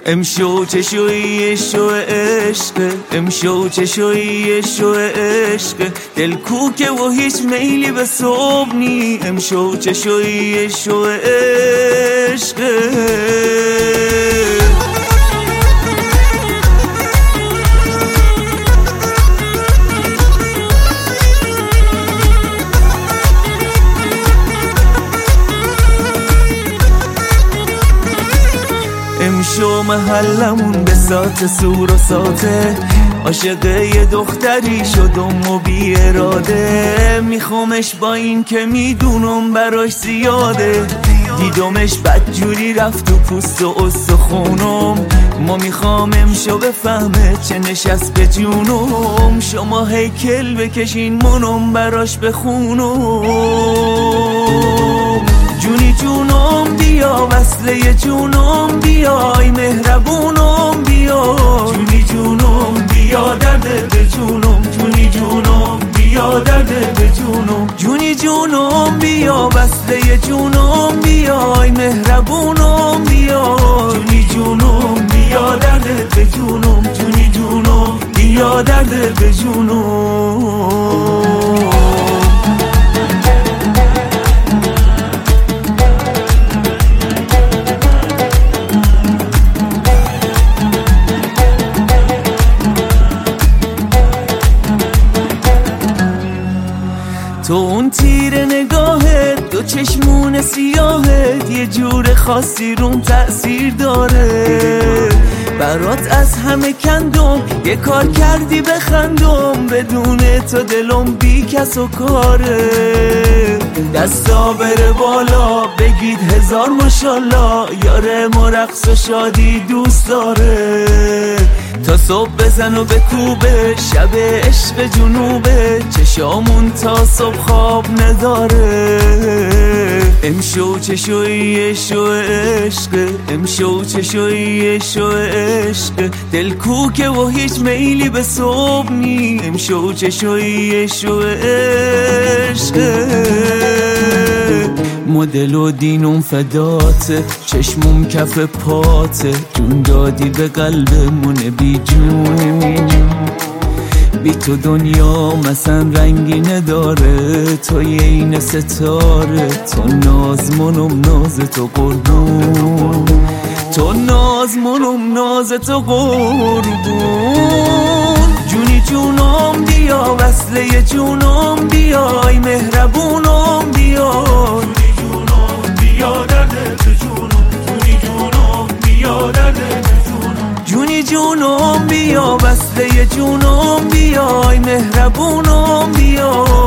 امشو چشوی شو عشق، امشو چشوی شو عشق، دل کوکه و هیچ میلی به صبح نی. امشو چشوی شو عشق. امشو محلمون به سات سور و ساته، عاشقه یه دختری شدم و بی اراده. میخوامش با این که میدونم براش زیاده، دیدمش بدجوری رفت تو پوست و استخونم. ما میخوام امشو بفهمه چه نشست به جونم. شما هیکل بکشین منم براش بخونم. جونی جونم بیا وصله جونم بیای مهربونم بیا. جونی جونم بیا درد به جونم، جونی جونم بیا درد به جونم. جونی جونم بیا وصله جونم بیای مهربونم بیا. جونی جونم بیا درد به جونم، جونی جونم بیا درد به جونم. تو اون تیر نگاهت، دو چشمون سیاهت، یه جور خاصی روم تأثیر داره. برات از همه کندم، یه کار کردی بخندم، بدون تو دلم بی کس و کاره. دستا بره بالا بگید هزار ماشالله، یاره ما رقص و شادی دوست داره. تا صبح بزن و بکوبه، شب عشق جنوبه، چشامون تا صبح خواب نداره. امشو چشوی شو عشق، امشو چشوی شو عشق، دل کوکه و هیچ میلی به صبح نی. امشو چشوی شو عشق. مدل و دینم فداته، چشمم کف پاته، جون دادی به قلبمون بی جون. بی تو دنیا مثلا رنگی نداره، تو یه این ستاره. تو ناز منم ناز تو قربون، تو ناز منم ناز تو قربون. جونی جونم بیا وصله جونم بیای مهربونم بیا. جونی جونم بیا درد به جونم، جونی جونم بیا درد به جونم. جونی جونم بیا وصله جونم بیای مهربونم بیا.